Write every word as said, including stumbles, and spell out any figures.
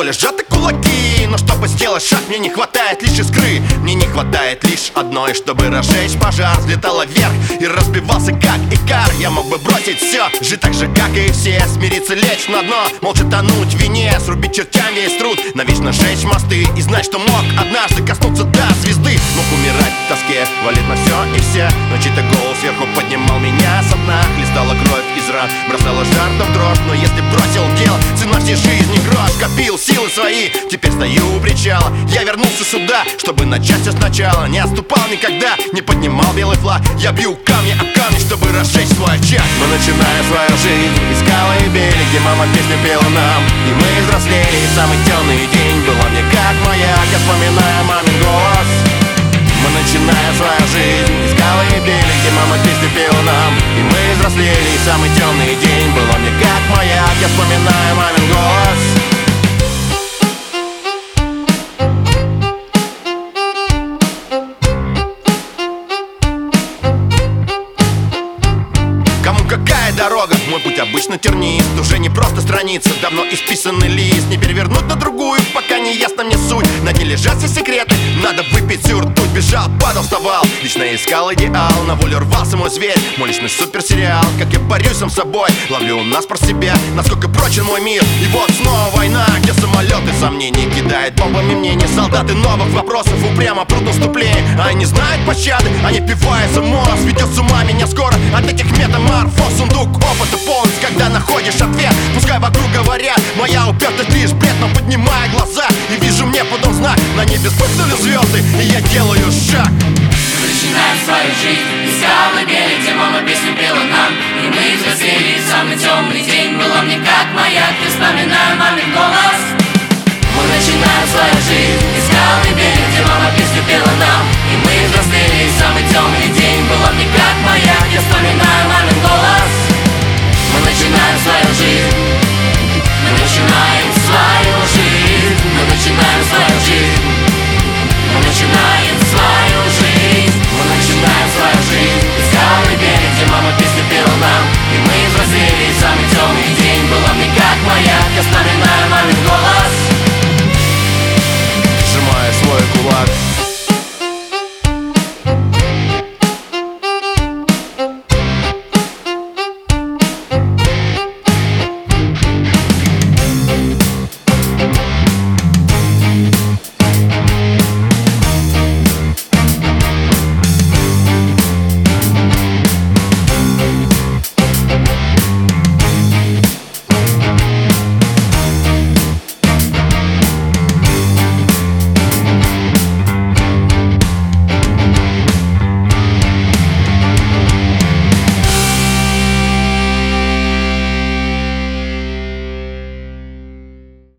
боли сжаты кулаки. Но чтобы сделать шаг, мне не хватает лишь искры. Мне не хватает лишь одной, чтобы разжечь пожар. Взлетала вверх и разбивался как икар. Я мог бы бросить все, жить так же, как и все. Смириться, лечь на дно, молча тонуть в вине. Срубить чертям весь труд, навечно сжечь мосты. И знать, что мог однажды коснуться до звезды. Мог умирать в тоске, валить на все и все. Но чей-то голос сверху поднимал меня со дна. Хлестала кровь из ран, бросала жар да в дрожь. Но если бросил дело, цена всей жизни грош. Копил силы свои, теперь стою у причала. Я вернулся сюда, чтобы начать все сначала. Не отступал никогда, не поднимал белый флаг. Я бью камни о камни, чтобы разжечь свой очаг. Мы начинаем свою жизнь, искала и берег, где мама песню пела нам. И мы взрослели, и самый темный день была мне как маяк. Я вспоминаю мамин голос. Мы начинаем свою жизнь, искала и берег, где мама песню пела нам. И мы взрослели, и самый темный день была мне как маяк. Я вспоминаю мамин голос. Какая дорога? Мой путь обычно тернист. Уже не просто страница, давно исписанный лист. Не перевернуть на другую, пока не ясна мне суть. На дне лежат все секреты, надо выпить всю ртуть. Бежал, падал, вставал, лично искал идеал. На волю рвался мой зверь, мой личный суперсериал. Как я борюсь сам с собой, ловлю нас про себя. Насколько прочен мой мир, и вот снова война. Где самолеты сомнений кидает бомбами мнений. Солдаты новых вопросов упрямо прут наступление. А они знают пощады, они пиваются мозг. Ведет с ума меня скоро от этих метаморфоз. Сундук опыта полностью, когда находишь ответ. Пускай вокруг говорят, моя упертость лишь бред. Но поднимая глаза и вижу мне подом знак. На небе вспыхнули звезды, и я делаю шаг. Мы начинаем свою жизнь, искал и берег, где мама песню пела нам. И мы взрослели, самый темный день была мне как маяк. Я вспоминаю мамин голос. Мы начинаем свою жизнь, искал и берег, где мама песню пела нам. И мы взрослели, самый темный день была мне как маяк. Я вспоминаю мамин голос. Мы начинаем свою жизнь, мы начинаем свою жизнь, мы начинаем свою жизнь, мы начинаем свою жизнь, мы начинаем свою жизнь. Искал и берег, где мама песню пела нам. И мы взрослели, самый темный день была мне как маяк. Я вспоминаю